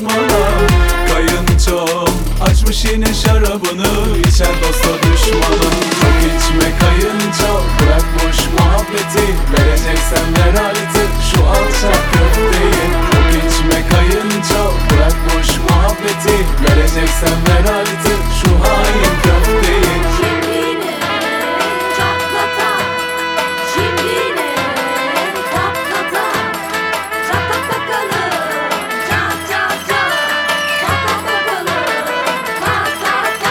düşmana. Kayınçom açmış yine şarabını, içer dosta düşmana. Çok içme kayınço, bırak boş muhabbeti, vereceksen ver artık şu alçak köfteyi. Çok içme kayınço, bırak boş muhabbeti, vereceksen ver artık şu hain köfteyi. Şimdine çatlata, şimdine patlata. Çatlak bakalım, çat çat çat. Patlak bakalım, patlata.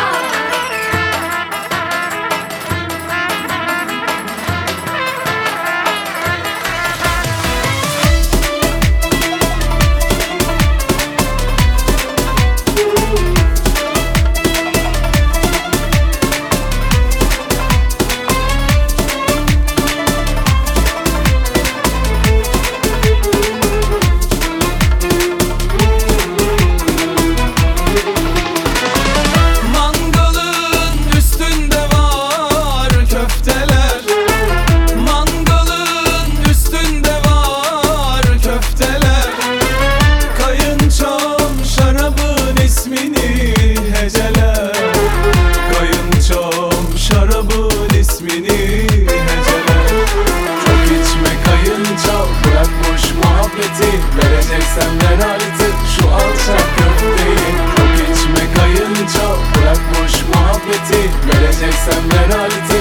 Mangalın üstünde var köfteler, mangalın üstünde var köfteler. Kayınçom şarabın ismini heceler, kayınçom şarabın ismini heceler. Çok içme kayınço, bırak boş muhabbeti, vereceksen ver artık şu alçak köfteyi. Çok içme kayınço, bırak boş muhabbeti, vereceksen ver artık